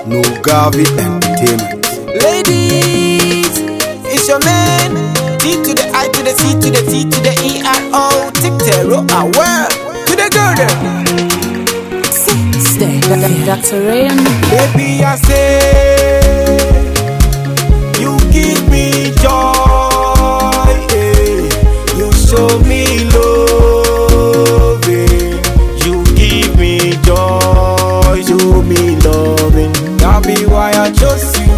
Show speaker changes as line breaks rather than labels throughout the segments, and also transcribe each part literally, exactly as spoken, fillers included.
No Gavi Entertainment.
Ladies, it's your man. D to the I to the C to the T to the E R O. Tick zero hour to the girl there.
Stay, Doctor Rain.
Baby, I say you give me joy. Eh. You show me love. Eh. You give me joy. Show me loving. That be why I chose you.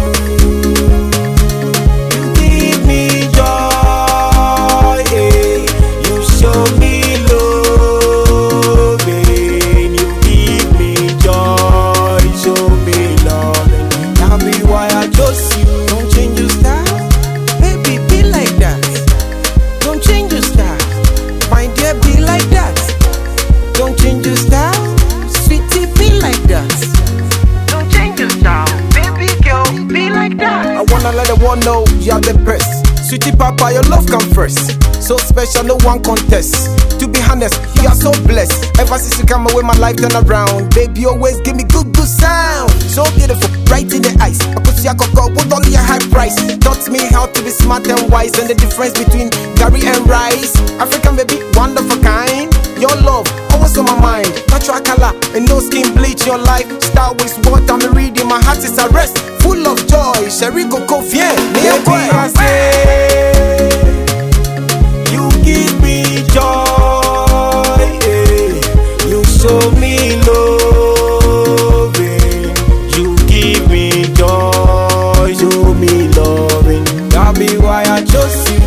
You give me joy. Eh. You show me love. Eh. You give me joy. Show me loving. That be why I chose you. Don't change your style, baby. Be like that. Don't change your style, my dear. Be like that. Don't change your style, sweetie. Be like that. Don't change your style, baby girl. Be like that. I wanna let the world know you are the best. Sweetie papa, your love come first. So special, no one contest. To be honest, you are so blessed. Ever since you come away, my life turn around. Baby, always give me good, good sound. So beautiful, bright in the eyes. I could see a cocoa with only a high price. Taught me how to be smart and wise, and the difference between curry and rice. African baby, one of a kind. Your love, always on my mind. Natural color and no skin bleach. Your life, start with what I'm reading. My heart is at rest, full of joy. Sherry Coco, yeah, baby, I say you give me joy. Eh. You show me love. Eh. You give me joy. Show me loving. That be why I chose you.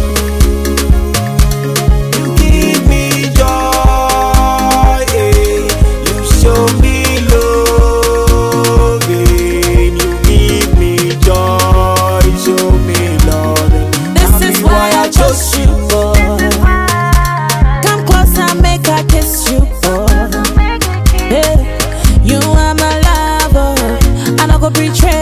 You give me joy. Eh. You show me love. Eh. You give me joy. Show me loving.
This is why I chose you, boy. Come closer, make I kiss you, boy. Yeah. You are my lover, and I go betray